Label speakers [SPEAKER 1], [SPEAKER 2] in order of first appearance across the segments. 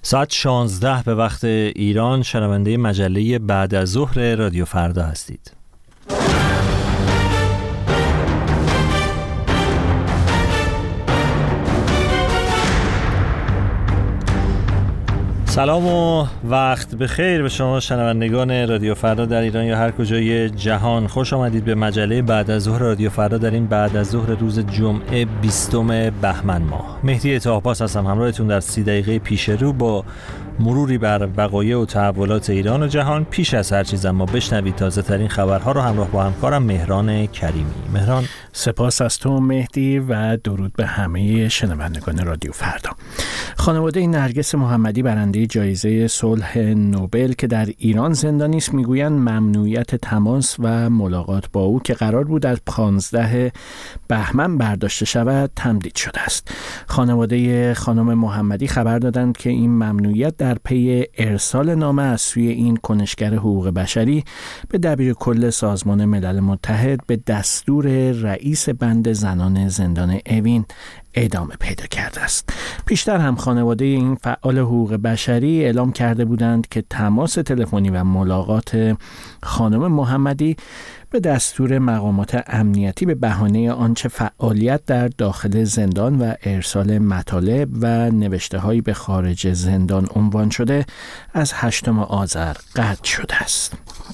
[SPEAKER 1] ساعت 16 به وقت ایران شنونده مجله بعد از ظهر رادیو فردا هستید. سلام و وقت بخیر به شما شنوندگان رادیو فردا در ایران یا هر کجای جهان. خوش آمدید به مجله بعد از ظهر رادیو فردا در این بعد از ظهر روز جمعه 20 بهمن ماه. مهدی عطاه‌آباد هستم همراهتون در 30 دقیقه پیش رو با مروری بر وقایع و تحولات ایران و جهان. پیش از هر چیز اما بشنوید تازه ترین خبرها رو همراه با همکارم مهران کریمی. مهران،
[SPEAKER 2] سپاس از تو مهدی و درود به همه شنوندگان رادیو فردا. خانواده نرگس محمدی برنده جایزه صلح نوبل که در ایران زندانی است میگویند ممنوعیت تماس و ملاقات با او که قرار بود از 15 بهمن برداشته شود تمدید شده است. خانواده خانم محمدی خبر دادند که این ممنوعیت در پی ارسال نامه از سوی این کنشگر حقوق بشری به دبیرکل سازمان ملل متحد به دستور رئیس بند زنان زندان اوین ادامه پیدا کرده است. پیشتر هم خانواده این فعال حقوق بشری اعلام کرده بودند که تماس تلفنی و ملاقات خانم محمدی به دستور مقامات امنیتی به بهانه آنچه فعالیت در داخل زندان و ارسال مطالب و نوشته‌هایی به خارج زندان عنوان شده از 8 آذر قطع شده است.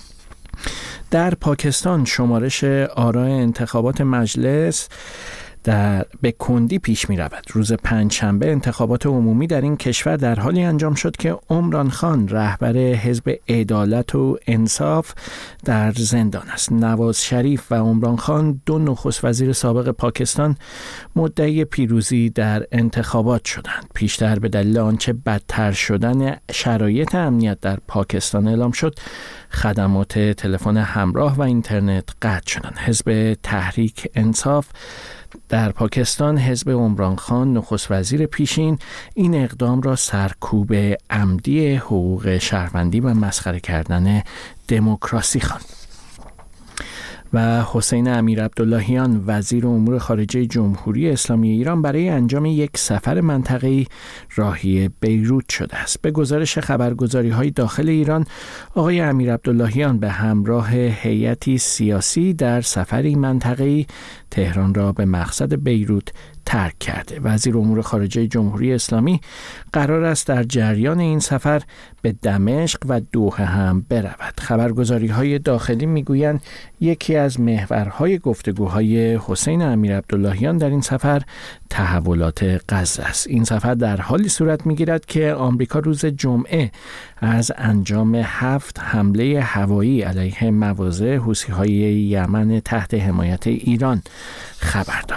[SPEAKER 2] در پاکستان شمارش آراء انتخابات مجلس به کندی پیش می رود. روز پنجشنبه انتخابات عمومی در این کشور در حالی انجام شد که عمران خان رهبر حزب عدالت و انصاف در زندان است. نواز شریف و عمران خان دو نخست وزیر سابق پاکستان مدعی پیروزی در انتخابات شدند. پیشتر به دلیل آنچه بدتر شدن شرایط امنیت در پاکستان اعلام شد خدمات تلفن همراه و اینترنت قطع شدند. حزب تحریک انصاف در پاکستان، حزب عمران خان نخست وزیر پیشین، این اقدام را سرکوب عمدی حقوق شهروندی و مسخره کردن دموکراسی خواند. و حسین امیرعبداللهیان وزیر امور خارجه جمهوری اسلامی ایران برای انجام یک سفر منطقه‌ای راهی بیروت شده است. به گزارش خبرگزاری‌های داخل ایران، آقای امیرعبداللهیان به همراه هیئتی سیاسی در سفری منطقه‌ای تهران را به مقصد بیروت ترک کرده. وزیر امور خارجه جمهوری اسلامی قرار است در جریان این سفر به دمشق و دوحه هم برود. خبرگزاری‌های داخلی میگویند یکی از محورهای گفتگوهای حسین امیرعبداللهیان در این سفر تحولات غزه است. این سفر در حالی صورت میگیرد که آمریکا روز جمعه از انجام 7 حمله هوایی علیه مواضع حوثی‌های یمن تحت حمایت ایران خبر داد.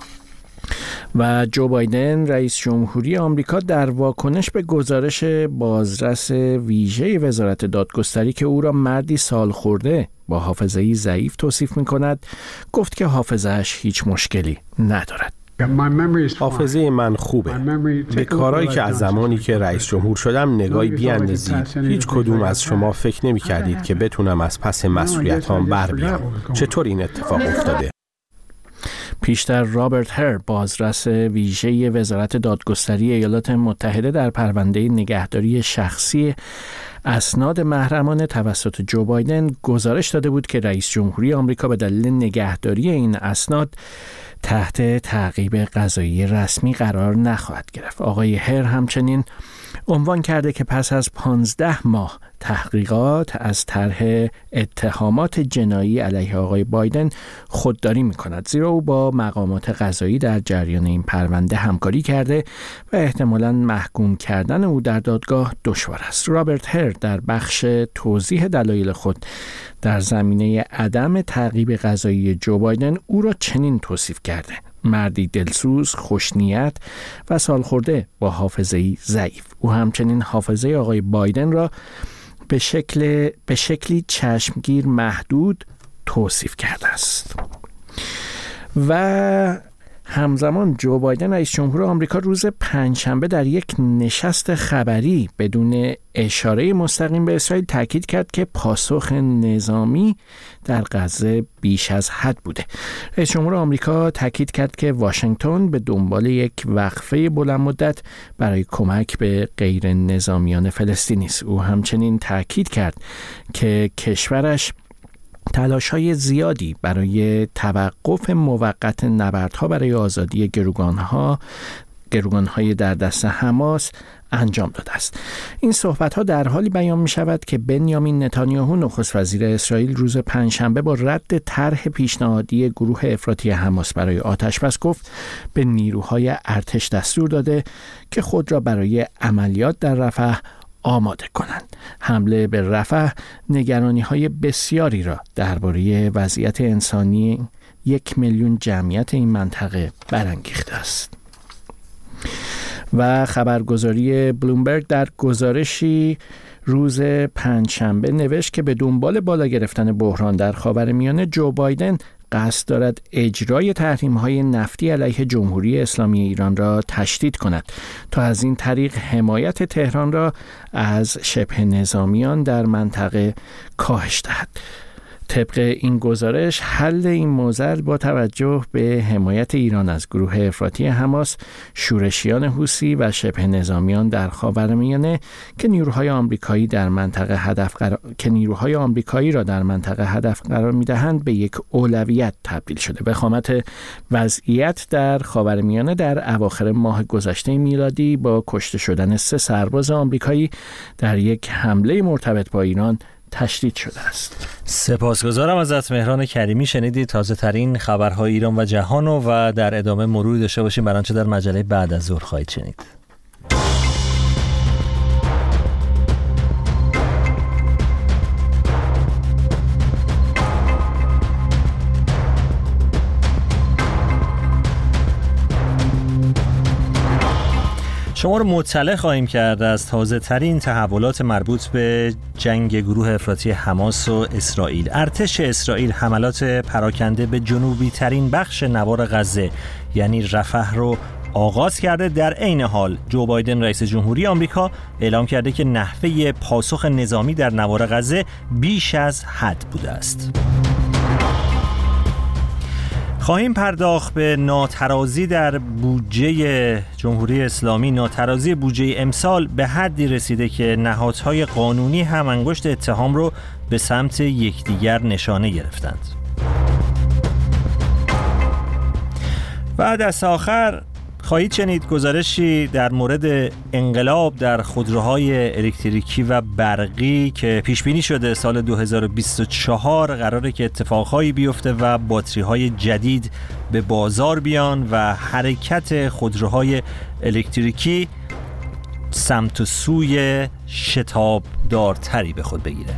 [SPEAKER 2] و جو بایدن رئیس جمهوری آمریکا در واکنش به گزارش بازرس ویژه وزارت دادگستری که او را مردی سالخورده با حافظه‌ای ضعیف توصیف می‌کند، گفت که حافظه‌اش هیچ مشکلی ندارد.
[SPEAKER 3] حافظه من خوبه. به کارهایی که از زمانی که رئیس جمهور شدم نگاهی بیاندازید. هیچ کدوم از شما فکر نمی کردید که بتونم از پس مسئولیتام بر بیام. چطور این اتفاق افتاده؟
[SPEAKER 2] پیشتر رابرت هر بازرس ویژه وزارت دادگستری ایالات متحده در پرونده نگهداری شخصی اسناد محرمانه توسط جو بایدن گزارش داده بود که رئیس جمهوری آمریکا به دلیل نگهداری این اسناد تحت تعقیب قضایی رسمی قرار نخواهد گرفت. آقای هر همچنین عنوان کرده که پس از 15 ماه تحقیقات از طرح اتهامات جنایی علیه آقای بایدن خودداری می‌کند، زیرا او با مقامات قضایی در جریان این پرونده همکاری کرده و احتمالاً محکوم کردن او در دادگاه دشوار است. رابرت هر در بخش توضیح دلایل خود در زمینه عدم تعقیب قضایی جو بایدن او را چنین توصیف کرده: مردی دلسوز، خوشنیت و سالخورده با حافظه‌ای ضعیف. او همچنین حافظه آقای بایدن را به شکلی چشمگیر محدود توصیف کرده است. و همزمان جو بایدن رئیس جمهور آمریکا روز پنجشنبه در یک نشست خبری بدون اشاره مستقیم به اسرائیل تاکید کرد که پاسخ نظامی در غزه بیش از حد بوده. رئیس جمهور آمریکا تاکید کرد که واشنگتن به دنبال یک وقفه بلند مدت برای کمک به غیر نظامیان فلسطینی است. او همچنین تاکید کرد که کشورش تلاش‌های زیادی برای توقف موقت نبردها برای آزادی گروگان‌های در دست حماس انجام داده است. این صحبت‌ها در حالی بیان می‌شود که بنیامین نتانیاهو نخست وزیر اسرائیل روز پنجشنبه با رد طرح پیشنهادی گروه افراطی حماس برای آتش‌بس گفت به نیروهای ارتش دستور داده که خود را برای عملیات در رفح آماده کنند. حمله به رفح نگرانی‌های بسیاری را درباره وضعیت انسانی 1 میلیون جمعیت این منطقه برانگیخته است. و خبرگزاری بلومبرگ در گزارشی روز پنجشنبه نوشت که به دنبال بالا گرفتن بحران در خاورمیانه جو بایدن قصد دارد اجرای تحریم‌های نفتی علیه جمهوری اسلامی ایران را تشدید کند تا از این طریق حمایت تهران را از شبه نظامیان در منطقه کاهش دهد. طبق این گزارش حل این معضل با توجه به حمایت ایران از گروه افراطی حماس، شورشیان حوثی و شبه نظامیان در خاورمیانه که نیروهای آمریکایی را در منطقه هدف قرار می‌دهند به یک اولویت تبدیل شده. وخامت وضعیت در خاورمیانه در اواخر ماه گذشته میلادی با کشته شدن 3 سرباز آمریکایی در یک حمله مرتبط با ایران تشدید شده است.
[SPEAKER 1] سپاسگزارم ازت مهران کریمی. شنیدید تازه ترین خبرهای ایران و جهان و در ادامه مروری داشته باشیم بر آنچه در مجله بعد از ظهر خواهید شنید. شما رو مطلع خواهیم کرد از تازه ترین تحولات مربوط به جنگ گروه افراطی حماس و اسرائیل. ارتش اسرائیل حملات پراکنده به جنوبی ترین بخش نوار غزه یعنی رفح رو آغاز کرده. در عین حال جو بایدن رئیس جمهوری آمریکا اعلام کرده که نحوه پاسخ نظامی در نوار غزه بیش از حد بوده است. خواهیم پرداخت به ناترازی در بودجه جمهوری اسلامی. ناترازی بودجه امسال به حدی رسیده که نهادهای قانونی هم انگشت اتهام رو به سمت یکدیگر نشانه گرفتند. و دست آخر خواهید شنید گزارشی در مورد انقلاب در خودروهای الکتریکی و برقی که پیش بینی شده سال 2024 قراره که اتفاقهایی بیفته و باتری‌های جدید به بازار بیان و حرکت خودروهای الکتریکی سمت و سوی شتابدارتری به خود بگیره.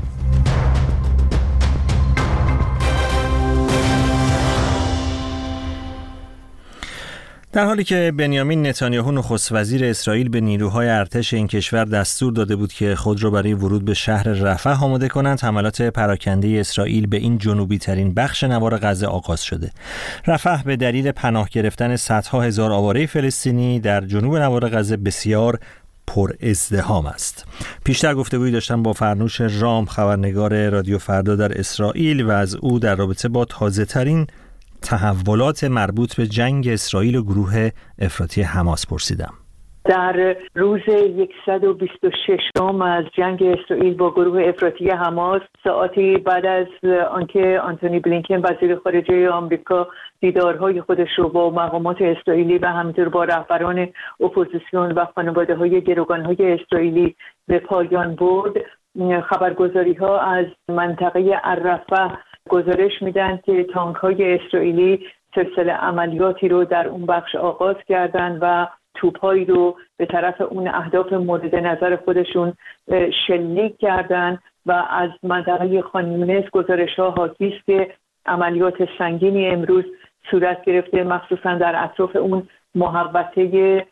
[SPEAKER 1] در حالی که بنیامین نتانیاهو نخست وزیر اسرائیل به نیروهای ارتش این کشور دستور داده بود که خود را برای ورود به شهر رفح آماده کنند، حملات پراکنده اسرائیل به این جنوبی ترین بخش نوار غزه آغاز شده. رفح به دلیل پناه گرفتن صدها هزار آواره فلسطینی در جنوب نوار غزه بسیار پر ازدحام است. پیشتر گفتگویی داشتم با فرنوش رام، خبرنگار رادیو فردا در اسرائیل، و از او در رابطه با تازه ترین تحولات مربوط به جنگ اسرائیل و گروه افراطی حماس پرسیدم.
[SPEAKER 4] در روز 126 از جنگ اسرائیل با گروه افراطی حماس، ساعتی بعد از آنکه آنتونی بلینکن وزیر خارجه آمریکا دیدارهای خودش رو با مقامات اسرائیلی و همینطور با رهبران اپوزیسیون و خانواده‌های گروگان‌های اسرائیلی به پایان برد، خبرگزاری‌ها از منطقه الرفح گزارش میدن که تانک‌های اسرائیلی سلسله عملیاتی رو در اون بخش آغاز کردن و توپایی رو به طرف اون اهداف مورد نظر خودشون شلیک کردن و از منطقه خان یونس گزارش‌ها حاکی است که عملیات سنگینی امروز صورت گرفته، مخصوصا در اطراف اون محوطه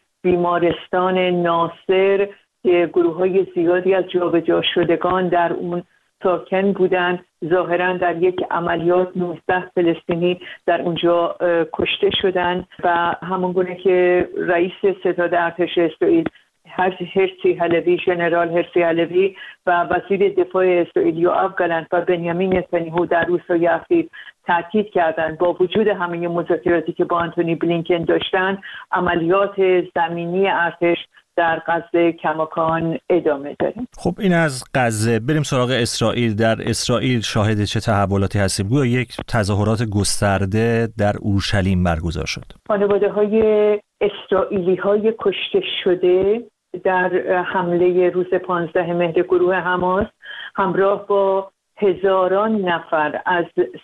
[SPEAKER 4] بیمارستان ناصر که گروه‌های زیادی از جابجا شدگان در اون ساکن بودن. ظاهرا در یک عملیات 19 فلسطینی در اونجا کشته شدن و همونگونه که رئیس ستاد ارتش اسرائیل هرسی حلوی، ژنرال هرسی حلوی و وزیر دفاع اسرائیل یوآف گالنت و بنیامین نتانیاهو در روزهای اخیر تاکید کردند با وجود همه مذاکراتی که با آنتونی بلینکن داشتن، عملیات زمینی ارتش در غزه کماکان ادامه داریم.
[SPEAKER 1] خب این از غزه. بریم سراغ اسرائیل. در اسرائیل شاهد چه تحولاتی هستیم؟ گویا یک تظاهرات گسترده در اورشلیم برگزار شد.
[SPEAKER 4] خانواده‌های اسرائیلی‌های کشته شده در حمله روز 15 مهر گروه حماس همراه با هزاران نفر از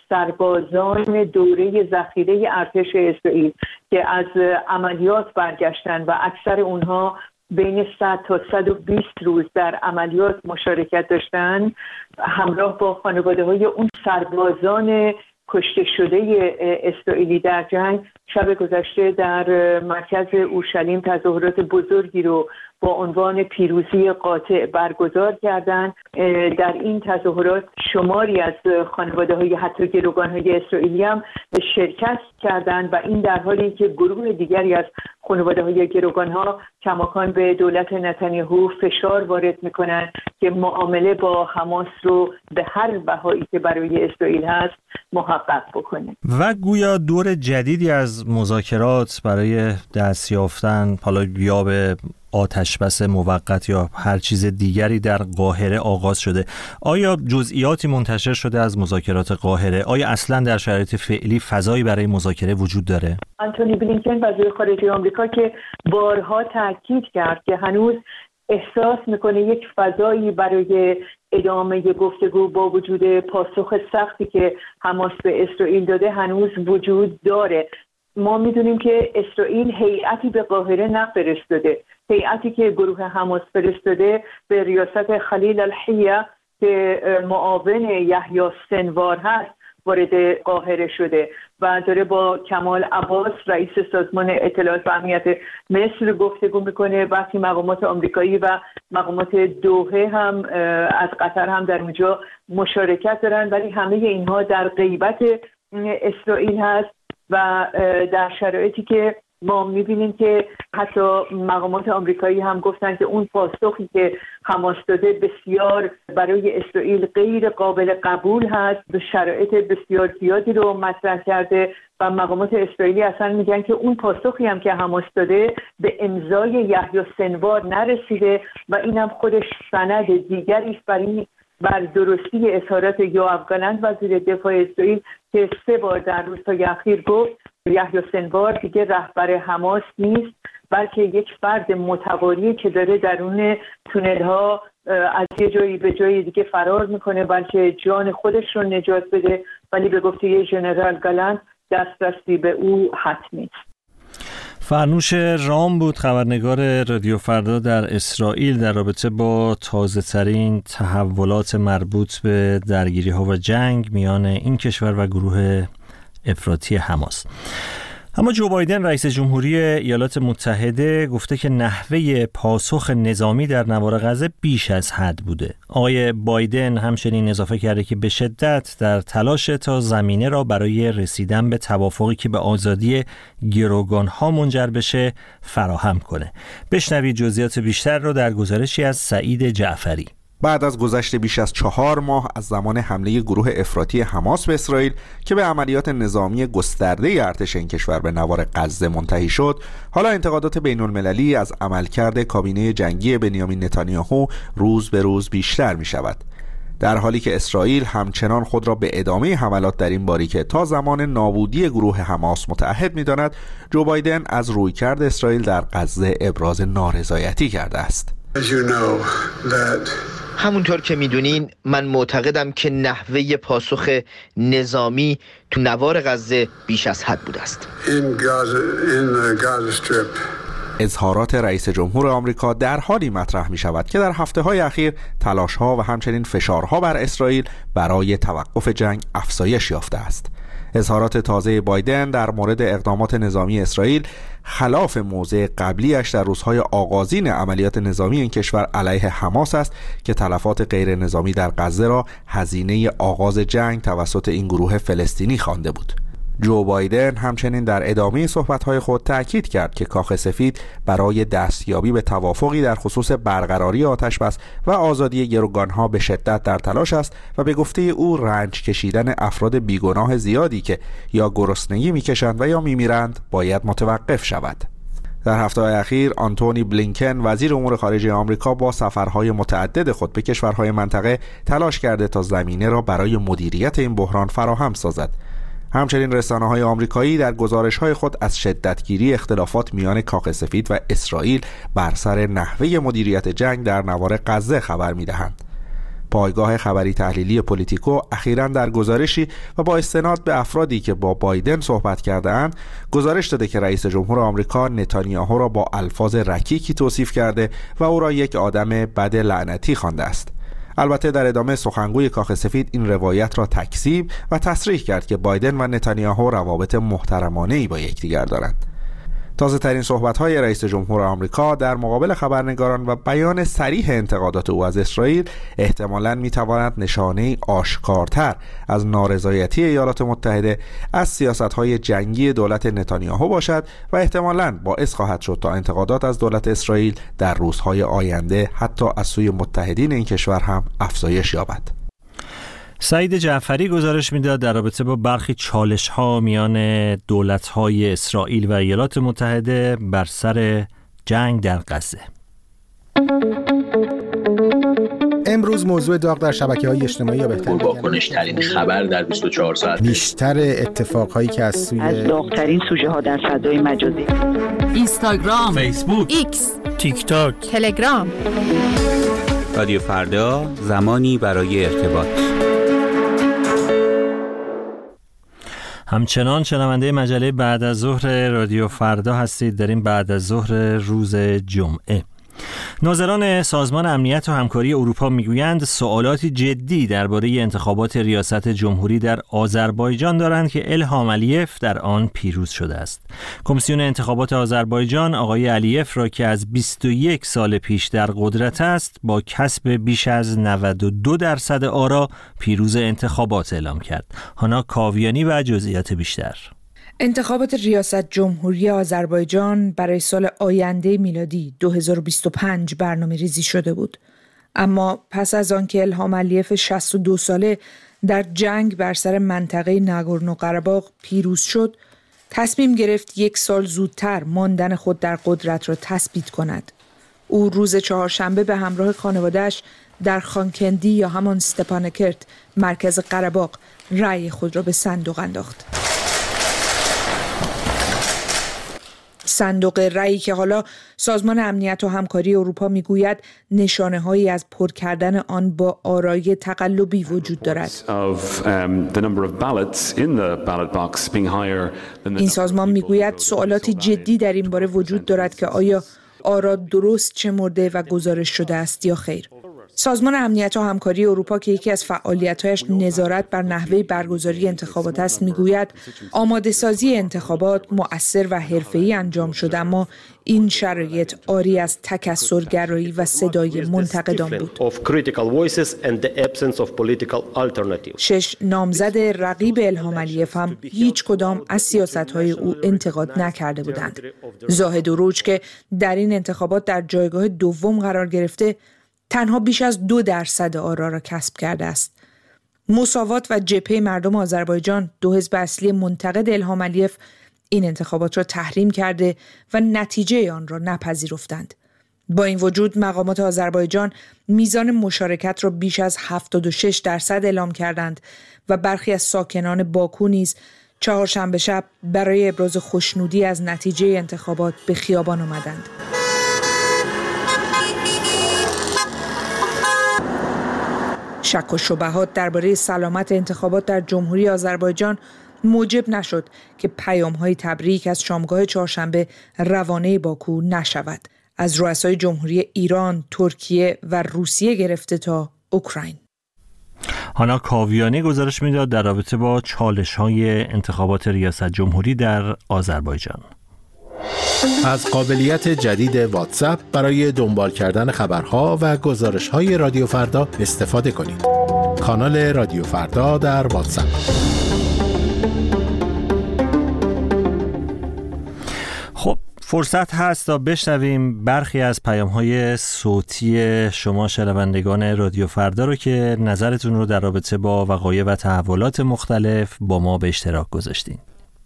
[SPEAKER 4] سربازان دوره ذخیره ارتش اسرائیل که از عملیات برگشتن و اکثر اونها بین 100 تا 120 روز در عملیات مشارکت داشتن، همراه با خانواده‌های اون سربازان کشته شده اسرائیلی در جنگ، شب گذشته در مرکز اورشلیم تظاهرات بزرگی رو با عنوان پیروزی قاطع برگزار کردند. در این تظاهرات شماری از خانواده‌های حتی گروگان‌های اسرائیلی هم شرکت کردند و این در حالی که گروه دیگری از خانواده‌های گروگان‌ها کماکان به دولت نتانیاهو فشار وارد می‌کنند که معامله با حماس رو به هر بهایی که برای اسرائیل هست محقق بکنه.
[SPEAKER 1] و گویا دور جدیدی از مذاکرات برای دست یافتن حالا یا به آتشبس موقت یا هر چیز دیگری در قاهره آغاز شده. آیا جزئیاتی منتشر شده از مذاکرات قاهره؟ آیا اصلا در شرایط فعلی فضایی برای مذاکره وجود داره؟
[SPEAKER 4] آنتونی بلینکن وزیر خارجه آمریکا که بارها تاکید کرد که هنوز احساس میکنه یک فضایی برای ادامه گفتگو با وجود پاسخ سختی که حماس به اسرائیل داده هنوز وجود داره. ما میدونیم که اسرائیل هیئتی به قاهره نفرستاده. هیئتی که گروه حماس فرستاده به ریاست خلیل الحیه که معاون یحیی سنوار هست وارد قاهره شده و داره با کمال عباس رئیس سازمان اطلاعات و امنیت مصر گفتگو میکنه. وقتی مقامات آمریکایی و مقامات دوحه هم از قطر هم در اونجا مشارکت دارن، ولی همه اینها در غیبت اسرائیل هست و در شرایطی که ما میبینیم که حتی مقامات آمریکایی هم گفتن که اون پاسخی که حماس داده بسیار برای اسرائیل غیر قابل قبول هست، به شرایط بسیار زیادی رو مطرح کرده و مقامات اسرائیلی اصلا میگن که اون پاسخی هم که حماس داده به امضای یحیی سنوار نرسیده و اینم خودش سند دیگری است بر درستی اظهارات یوآف گالنت وزیر دفاع اسرائیل که 3 بار در روزهای اخیر گفت یحیی سنوار دیگه رهبر حماس نیست، بلکه یک فرد متوالی که داره درون تونل ها از یه جایی به جای دیگه فرار میکنه بلکه جان خودش رو نجات بده، ولی به گفته ژنرال گالنت دسترسی به او حتمی است.
[SPEAKER 1] فرنوش رام بود خبرنگار رادیو فردا در اسرائیل در رابطه با تازه ترین تحولات مربوط به درگیری ها و جنگ میان این کشور و گروه افراطی حماس. اما جو بایدن رئیس جمهوری ایالات متحده گفته که نحوه پاسخ نظامی در نوار غزه بیش از حد بوده. آقای بایدن همچنین اضافه کرده که به شدت در تلاش تا زمینه را برای رسیدن به توافقی که به آزادی گروگان‌ها منجر بشه فراهم کنه. بشنوید جزئیات بیشتر را در گزارشی از سعید جعفری.
[SPEAKER 5] بعد از گذشت بیش از 4 ماه از زمان حمله گروه افراطی حماس به اسرائیل که به عملیات نظامی گسترده ارتش این کشور به نوار غزه منتهی شد، حالا انتقادات بین المللی از عملکرد کابینه جنگی بنیامین نتانیاهو روز به روز بیشتر می شود. در حالی که اسرائیل همچنان خود را به ادامه حملات در این باریکه تا زمان نابودی گروه حماس متعهد می داند، جو بایدن از رویکرد اسرائیل در غزه ابراز نارضایتی کرده است.
[SPEAKER 6] همونطور که میدونین من معتقدم که نحوه پاسخ نظامی تو نوار غزه بیش از حد بوده است.
[SPEAKER 5] اظهارات رئیس جمهور آمریکا در حالی مطرح می شود که در هفته‌های اخیر تلاش‌ها و همچنین فشارها بر اسرائیل برای توقف جنگ افزایش یافته است. اظهارات تازه بایدن در مورد اقدامات نظامی اسرائیل خلاف موضع قبلیش در روزهای آغازین عملیات نظامی این کشور علیه حماس است که تلفات غیر نظامی در غزه را هزینه آغاز جنگ توسط این گروه فلسطینی خوانده بود. جو بایدن همچنین در ادامه صحبت‌های خود تأکید کرد که کاخ سفید برای دستیابی به توافقی در خصوص برقراری آتش‌بس و آزادی گروگان‌ها به شدت در تلاش است و به گفته او رنج کشیدن افراد بیگناه زیادی که یا گرسنگی می‌کشند و یا می‌میرند باید متوقف شود. در هفته‌های اخیر آنتونی بلینکن وزیر امور خارجه آمریکا با سفرهای متعدد خود به کشورهای منطقه تلاش کرده تا زمینه را برای مدیریت این بحران فراهم سازد. همچنین رسانه‌های آمریکایی در گزارش‌های خود از شدتگیری اختلافات میان کاخ سفید و اسرائیل بر سر نحوه مدیریت جنگ در نوار غزه خبر می‌دهند. پایگاه خبری تحلیلی پولیتیکو اخیراً در گزارشی و با استناد به افرادی که با بایدن صحبت کرده‌اند گزارش داده که رئیس جمهور آمریکا نتانیاهو را با الفاظ رکیکی توصیف کرده و او را یک آدم بد لعنتی خوانده است. البته در ادامه سخنگوی کاخ سفید این روایت را تکذیب و تصریح کرد که بایدن و نتانیاهو روابط محترمانه‌ای با یکدیگر دارند. تازه ترین صحبت‌های رئیس جمهور آمریکا در مقابل خبرنگاران و بیان صریح انتقادات او از اسرائیل احتمالاً می‌تواند نشانه‌ای آشکارتر از نارضایتی ایالات متحده از سیاست‌های جنگی دولت نتانیاهو باشد و احتمالاً باعث خواهد شد تا انتقادات از دولت اسرائیل در روزهای آینده حتی از سوی متحدین این کشور هم افزایش یابد.
[SPEAKER 1] سعید جعفری گزارش میداد در رابطه با برخی چالش‌ها میان دولت‌های اسرائیل و ایالات متحده بر سر جنگ در غزه.
[SPEAKER 7] امروز موضوع داغ در شبکه‌های اجتماعی یا بهتر
[SPEAKER 8] واکنش‌ترین خبر در 24 ساعت،
[SPEAKER 7] بیشتر اتفاقهایی که از
[SPEAKER 9] داغ‌ترین سوژه‌ها در فضای مجازی،
[SPEAKER 10] اینستاگرام،
[SPEAKER 1] فیسبوک،
[SPEAKER 10] ایکس،
[SPEAKER 2] تیک تاک،
[SPEAKER 10] تلگرام.
[SPEAKER 11] رادیو فردا، زمانی برای ارتباط.
[SPEAKER 1] همچنان شنونده مجله بعد از ظهر رادیو فردا هستید در این بعد از ظهر روز جمعه. ناظران سازمان امنیت و همکاری اروپا میگویند سوالاتی جدی درباره انتخابات ریاست جمهوری در آذربایجان دارند که الهام علیف در آن پیروز شده است. کمیسیون انتخابات آذربایجان آقای علیف را که از 21 سال پیش در قدرت است با کسب بیش از 92% آرا پیروز انتخابات اعلام کرد. هانا کاویانی و جزئیات بیشتر.
[SPEAKER 12] انتخابات ریاست جمهوری آذربایجان برای سال آینده میلادی 2025 برنامه ریزی شده بود. اما پس از آنکه الهام علیف 62 ساله در جنگ بر سر منطقه ناگورنو قره‌باغ پیروز شد، تصمیم گرفت 1 سال زودتر ماندن خود در قدرت را تثبیت کند. او روز چهارشنبه به همراه خانواده‌اش در خانکندی یا همان استپانکرت مرکز قره‌باغ رأی خود را به صندوق انداخت. صندوق رأیی که حالا سازمان امنیت و همکاری اروپا میگوید نشانه‌هایی از پر کردن آن با آرای تقلبی وجود دارد. این سازمان میگوید سوالاتی جدی در این باره وجود دارد که آیا آرا درست شمرده و گزارش شده است یا خیر. سازمان امنیت و همکاری اروپا که یکی از فعالیت‌هایش نظارت بر نحوه برگزاری انتخابات است میگوید آماده سازی انتخابات مؤثر و حرفه‌ای انجام شده، اما این شرایط عاری از تکثرگرایی و صدای منتقدان بود. 6 نامزد رقیب الهام علیف هم هیچ کدام از سیاست‌های او انتقاد نکرده بودند. زاهد اوروج که در این انتخابات در جایگاه دوم قرار گرفته تنها بیش از 2% آرا را کسب کرده است. مساوات و جبهه مردم آذربایجان، 2 حزب اصلی منتقد الهام علیف، این انتخابات را تحریم کرده و نتیجه آن را نپذیرفتند. با این وجود مقامات آذربایجان میزان مشارکت را بیش از 76% اعلام کردند و برخی از ساکنان باکو نیز چهارشنبه شب برای ابراز خوشنودی از نتیجه انتخابات به خیابان آمدند. شک و شبهات درباره سلامت انتخابات در جمهوری آذربایجان موجب نشد که پیام‌های تبریک از شامگاه چهارشنبه روانه باکو نشود. از رؤسای جمهوری ایران، ترکیه و روسیه گرفته تا اوکراین.
[SPEAKER 1] هانا کاویانی گزارش میداد در رابطه با چالش‌های انتخابات ریاست جمهوری در آذربایجان.
[SPEAKER 3] از قابلیت جدید واتساپ برای دنبال کردن خبرها و گزارش‌های رادیو فردا استفاده کنید. کانال رادیو فردا در واتساپ.
[SPEAKER 1] خب فرصت هست تا بشنویم برخی از پیام‌های صوتی شما شنوندگان رادیو فردا رو که نظرتون رو در رابطه با وقایع و تحولات مختلف با ما به اشتراک گذاشتین.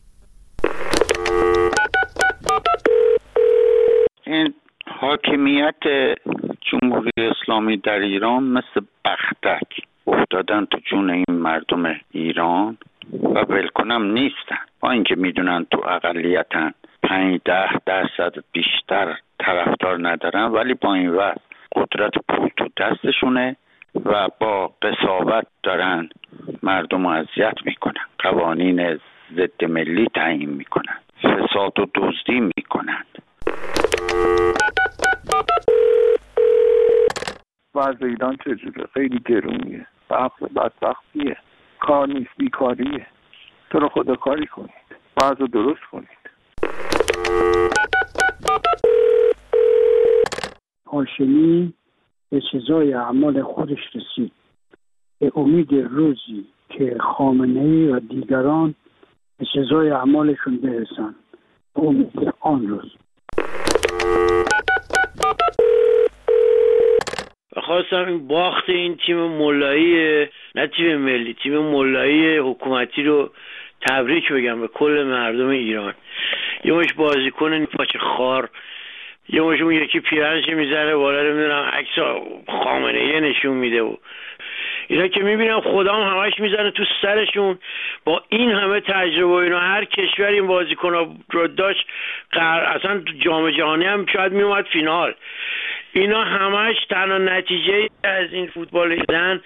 [SPEAKER 13] این حاکمیت جمهوری اسلامی در ایران مثل بختک افتادن تو جون این مردم ایران و ولکنم نیستن. با اینکه میدونن تو اقلیتن 5-10% بیشتر طرفدار ندارن، ولی با این وقت قدرت پول تو دستشونه و با قساوت دارن مردم رو اذیت میکنن، قوانین ضد ملی تعیین میکنن، فساد و دزدی میکنن.
[SPEAKER 14] وضع ایران چجوره؟ خیلی گرونیه، فقر بدبختیه، کار نیست، بیکاریه. تو رو خدا کاری کنید، وضع درست کنید.
[SPEAKER 15] هاشمی به سزای اعمال خودش رسید. به امید روزی که خامنه‌ای و دیگران به سزای اعمالشون برسن. به امید آن روز.
[SPEAKER 16] خواستم این باخت این تیم ملایی، نه تیم ملی، تیم ملایی حکومتی رو تبریک بگم به کل مردم ایران. یه مش بازیکن پاچه خار، یه مش اون یکی پیرنش میذاره بالا، نمیدونم عکس خامنه‌ای نشون میده و اینا که میبینم خدام همش میزنه تو سرشون. با این همه تجربه اینا هر کشور این بازیکن‌ها رو داشت اصلا جام جهانی هم شاید میومد فینال. اینا همش تنها نتیجه از این فوتبال ایران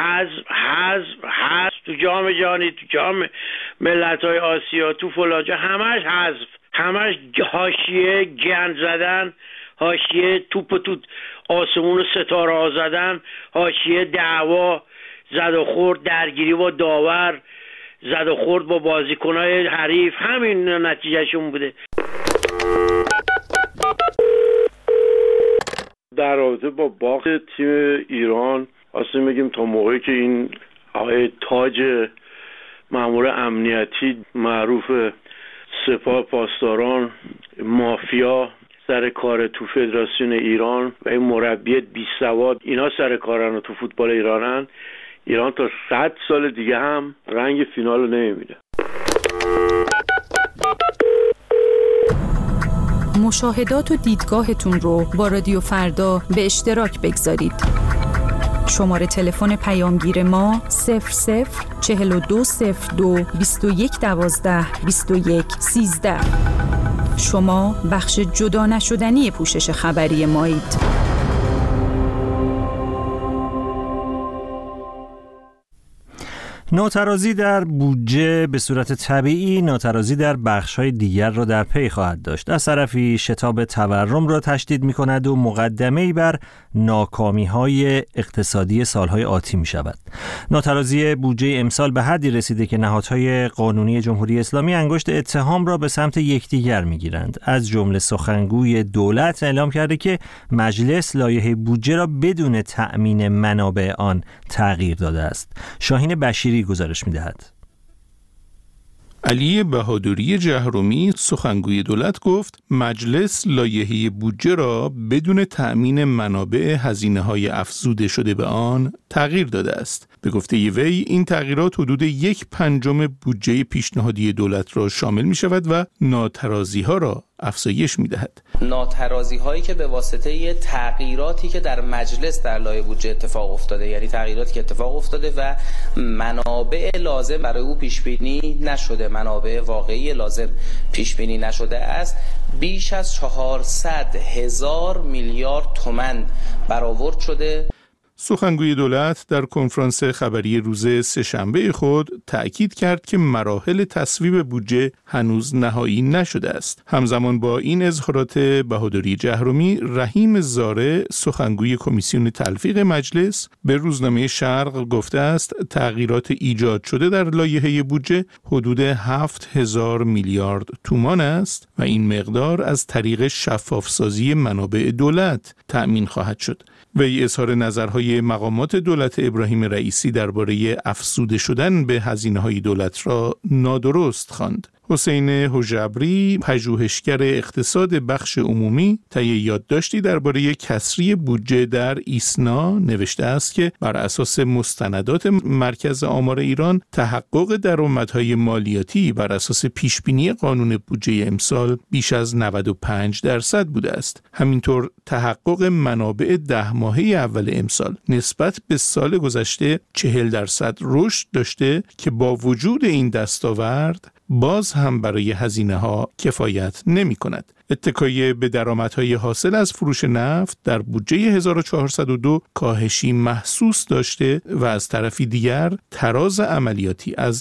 [SPEAKER 16] حذف تو جام جهانی، تو جام ملت‌های آسیا، تو فلان جا همش حذف، همش حاشیه گند زدن، حاشیه توپ تو آسمون ستاره ها زدن، حاشیه دعوا، زد و خورد، درگیری با داور، زد و خورد با بازیکن‌های حریف. همین نتیجهشون بوده.
[SPEAKER 17] در رابطه با باخت تیم ایران اصلا میگیم تا موقعی که این آقای تاج مأمور امنیتی معروف سپاه پاسداران مافیا سر کار تو فدراسیون ایران و این مربی بی‌سواد اینا سر کارن و تو فوتبال ایرانن، ایران تا 100 سال دیگه هم رنگ فینال رو نمیبینه.
[SPEAKER 10] مشاهدات و دیدگاهتون رو با رادیو فردا به اشتراک بگذارید. شماره تلفن پیامگیر ما 004202 2112 2113. شما بخش جدا نشدنی پوشش خبری مایید.
[SPEAKER 1] ناترازی در بودجه به صورت طبیعی ناترازی در بخش‌های دیگر را در پی خواهد داشت. از طرفی شتاب تورم را تشدید می‌کند و مقدمه‌ای بر ناکامی‌های اقتصادی سال‌های آتی می‌شود. ناترازی بودجه امسال به حدی رسیده که نهادهای قانونی جمهوری اسلامی انگشت اتهام را به سمت یکدیگر می‌گیرند. از جمله سخنگوی دولت اعلام کرده که مجلس لایحه بودجه را بدون تأمین منابع آن تغییر داده است. شاهین بشیری گزارش می‌دهد.
[SPEAKER 18] علی بهادری جهرومی سخنگوی دولت گفت مجلس لایحه بودجه را بدون تأمین منابع هزینه‌های افزوده شده به آن تغییر داده است. به گفته وی این تغییرات حدود 1/5 بودجه پیشنهادی دولت را شامل می شود و ناترازی ها را افزایش می دهد.
[SPEAKER 19] ناترازی هایی که به واسطه تغییراتی که در مجلس در لایحه بودجه اتفاق افتاده، یعنی تغییراتی که اتفاق افتاده و منابع لازم برای او پیش بینی نشده، منابع واقعی لازم پیش بینی نشده است، بیش از 400,000 میلیارد تومان برآورد شده.
[SPEAKER 18] سخنگوی دولت در کنفرانس خبری روز سه‌شنبه خود تأکید کرد که مراحل تصویب بودجه هنوز نهایی نشده است. همزمان با این اظهارات بهادری جهرومی، رحیم زاره سخنگوی کمیسیون تلفیق مجلس به روزنامه شرق گفته است تغییرات ایجاد شده در لایحه بودجه حدود 7000 میلیارد تومان است و این مقدار از طریق شفافسازی منابع دولت تأمین خواهد شد. وی اظهار نظرهای مقامات دولت ابراهیم رئیسی درباره افزوده شدن به هزینه‌های دولت را نادرست خواند. حسین حجبری، پژوهشگر اقتصاد بخش عمومی، طی یادداشتی درباره کسری بودجه در ایسنا نوشته است که بر اساس مستندات مرکز آمار ایران، تحقق درآمدهای مالیاتی بر اساس پیشبینی قانون بودجه امسال بیش از 95% بوده است. همینطور تحقق منابع 10 ماهه اول امسال نسبت به سال گذشته 40% رشد داشته که با وجود این دستاورد باز هم برای هزینه‌ها کفایت نمی‌کند. اتکای به درآمدهای حاصل از فروش نفت در بودجه 1402 کاهشی محسوس داشته و از طرفی دیگر تراز عملیاتی از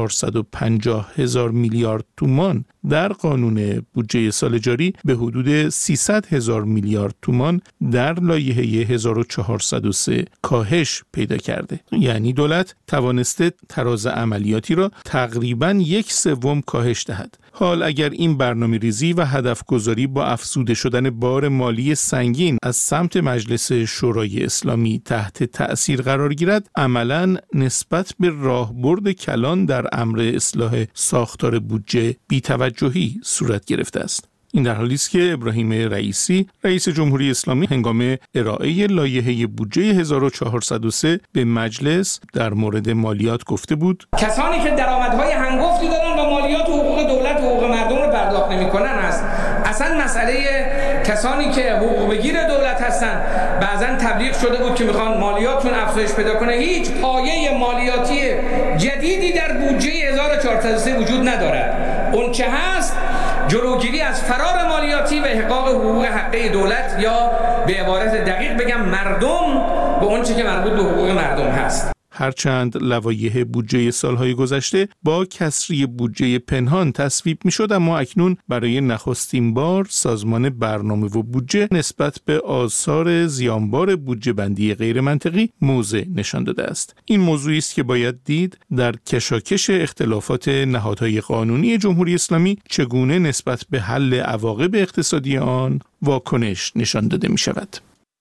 [SPEAKER 18] 450,000 میلیارد تومان در قانون بودجه سال جاری به حدود 300,000 میلیارد تومان در لایحه 1403 کاهش پیدا کرده. یعنی دولت توانسته تراز عملیاتی را تقریباً 1/3 کاهش دهد. حال اگر این برنامه‌ریزی و هدفگذاری با افزوده شدن بار مالی سنگین از سمت مجلس شورای اسلامی تحت تأثیر قرار گیرد، عملاً نسبت به راهبرد کلان در امر اصلاح ساختار بودجه بی‌توجهی صورت گرفته است. این در حالی است که ابراهیم رئیسی رئیس جمهوری اسلامی هنگام ارائه لایحه بودجه 1403 به مجلس در مورد مالیات گفته بود:
[SPEAKER 20] کسانی که درآمدهای هنگفتی دارن و مالیات و حقوق دولت و حقوق مردم رو پرداخت نمی‌کنن است. اصلا مسئله کسانی که حقوق بگیر دولت هستن بعضن تبلیغ شده بود که میخوان مالیاتشون افزایش پیدا کنه. هیچ پایه مالیاتی جدیدی در بودجه 1403 وجود ندارد. اون چه هست جلوگیری از فرار مالیاتی و احقاق حقوق حقه دولت، یا به عبارت دقیق بگم مردم، به اون چه که مربوط به حقوق مردم هست.
[SPEAKER 18] هرچند لوایح بودجه سالهای گذشته با کسری بودجه پنهان تصویب می‌شد، اما اکنون برای نخستین بار سازمان برنامه و بودجه نسبت به آثار زیانبار بودجه بندی غیر منطقی موضع نشان داده است. این موضوعی است که باید دید در کشاکش اختلافات نهادهای قانونی جمهوری اسلامی چگونه نسبت به حل عواقب اقتصادی آن واکنش نشان داده می‌شود.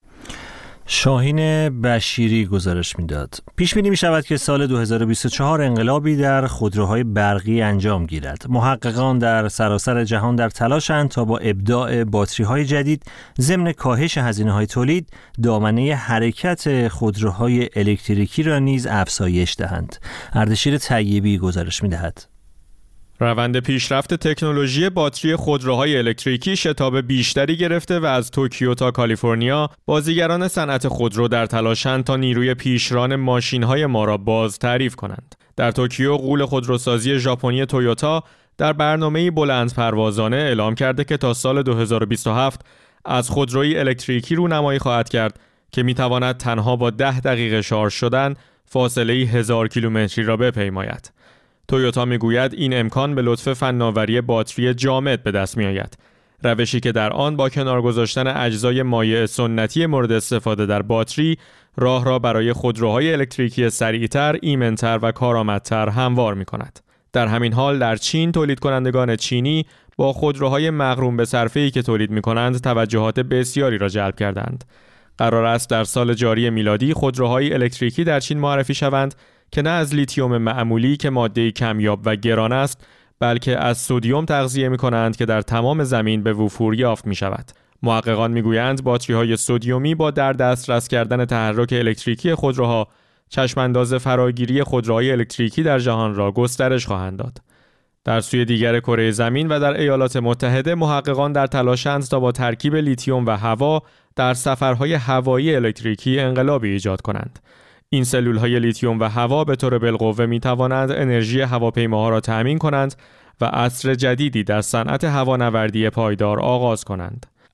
[SPEAKER 1] شاهین بشیری گزارش میداد. پیش بینی می شود که سال 2024 انقلابی در خودروهای برقی انجام گیرد. محققان در سراسر جهان در تلاشند تا با ابداع باتری‌های جدید ضمن کاهش هزینه‌های تولید، دامنه حرکت خودروهای الکتریکی را نیز افزایش دهند. اردشیر طیبی گزارش میدهد.
[SPEAKER 21] روند پیشرفت تکنولوژی باتری خودروهای الکتریکی شتاب بیشتری گرفته و از توکیو تا کالیفرنیا بازیگران صنعت خودرو در تلاشند تا نیروی پیشران ماشین‌های ما را باز تعریف کنند. در توکیو غول خودروسازی ژاپنی تویوتا در برنامه‌ای بلند پروازانه اعلام کرده که تا سال 2027 از خودروی الکتریکی رونمایی خواهد کرد که می‌تواند تنها با 10 دقیقه شارژ شدن فاصله 1000 کیلومتری را بپیماید. تویوتا میگوید این امکان به لطف فناوری باتری جامد به دست می آید. روشی که در آن با کنار گذاشتن اجزای مایع سنتی مورد استفاده در باتری راه را برای خودروهای الکتریکی سریعتر، ایمن‌تر و کارآمدتر هموار می کند. در همین حال در چین تولید کنندگان چینی با خودروهای مغروم به صرفه‌ای که تولید می کنند توجهات بسیاری را جلب کردند. قرار است در سال جاری میلادی خودروهای الکتریکی در چین معرفی شوند که نه از لیتیوم معمولی که ماده کمیاب و گران است، بلکه از سدیم تغذیه می کنند که در تمام زمین به وفور یافت می شود. محققان می گویند باتری های سدیمی با در دسترس کردن تحرک الکتریکی خودروها چشمانداز فراگیری خودروهای الکتریکی در جهان را گسترش خواهند داد. در سوی دیگر کره زمین و در ایالات متحده محققان در تلاشند تا با ترکیب لیتیوم و هوا در سفرهای هوایی الکتریکی انقلابی ایجاد کنند. این سلول‌های لیتیوم و هوا به طور بالقوه می‌توانند انرژی هواپیماها را تأمین کنند و عصر جدیدی در صنعت هوانوردی پایدار آغاز کنند.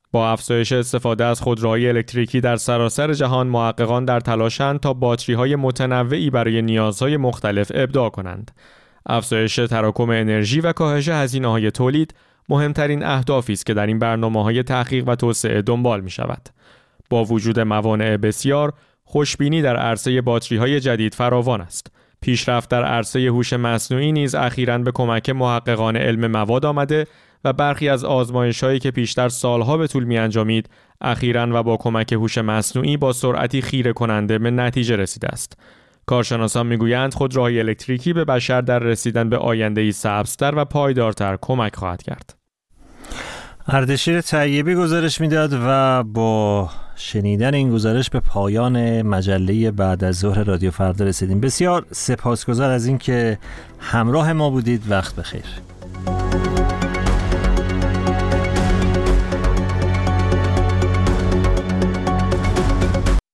[SPEAKER 21] با افزایش استفاده از خودروهای الکتریکی در سراسر جهان، محققان در تلاشند تا باتری‌های متنوعی برای نیازهای مختلف ابداع کنند. افزایش تراکم انرژی و کاهش هزینه‌های تولید مهمترین اهدافی است که در این برنامه‌های تحقیق و توسعه دنبال می‌شود. با وجود موانع بسیار، خوشبینی در عرصه باتری‌های جدید فراوان است. پیشرفت در عرصه هوش مصنوعی نیز اخیراً به کمک محققان علم مواد آمده و برخی از آزمایش‌هایی که پیشتر سالها به طول می‌انجامید، اخیراً و با کمک هوش مصنوعی با سرعتی خیره کننده به نتیجه رسیده است. کارشناسان می‌گویند خودروهای الکتریکی به بشر در رسیدن به آینده‌ای سبزتر و پایدارتر کمک خواهد کرد.
[SPEAKER 1] اردشیر طیبی گزارش میداد و با شنیدن این گزارش به پایان مجله بعد از ظهر رادیو فردا رسیدیم. بسیار سپاسگزار از این که همراه ما بودید. وقت بخیر.